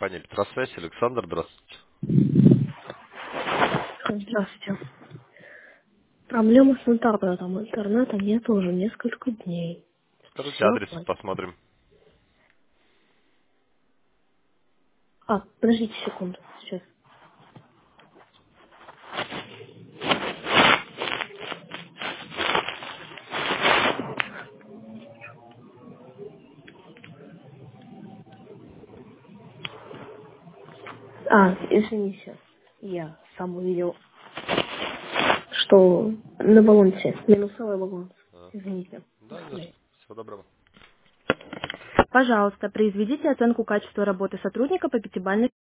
компания Петросвязь. Александр, здравствуйте. Здравствуйте. Проблема с интернетом. Интернета нет уже несколько дней. Скажите Все адрес, платит. посмотрим. Подождите секунду. Сейчас. Извините. Я сам увидел, что на балансе. Минусовой баланс. А, Извините. Да, не за что. Всего доброго. Пожалуйста, произведите оценку качества работы сотрудника по пятибалльной